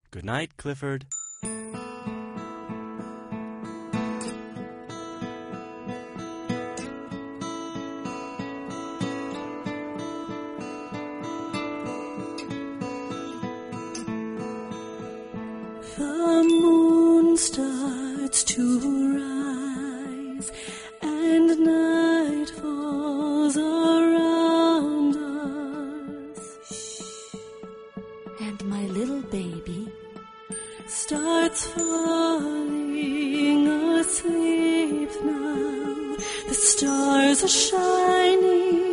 Good night, Clifford. The moon starts to rise, and night falls around us. And my little baby starts falling asleep now. The stars are shining